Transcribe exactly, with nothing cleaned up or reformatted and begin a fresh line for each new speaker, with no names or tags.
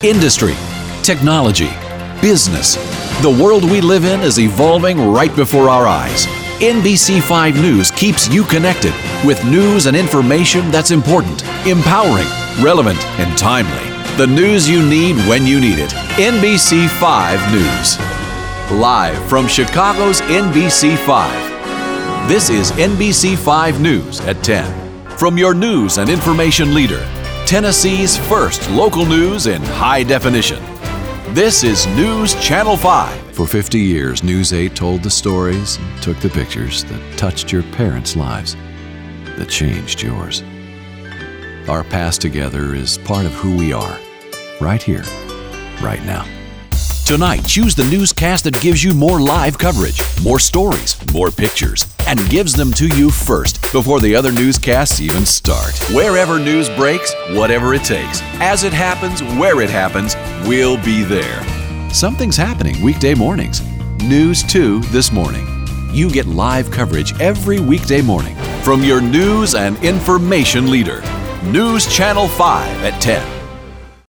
industry, technology, business. The world we live in is evolving right before our eyes. N B C five News keeps you connected with news and information that's important, empowering, relevant, and timely. The news you need when you need it. N B C five News. Live from Chicago's N B C five. This is N B C five News at ten. From your news and information leader, Tennessee's first local news in high definition. This is News Channel five.
For fifty years, News eight told the stories and took the pictures that touched your parents' lives, that changed yours. Our past together is part of who we are, right here, right now.
Tonight, choose the newscast that gives you more live coverage, more stories, more pictures, and gives them to you first before the other newscasts even start. Wherever news breaks, whatever it takes, as it happens, where it happens, we'll be there. Something's happening weekday mornings. News two this morning. You get live coverage every weekday morning from your news and information leader. News Channel five at ten.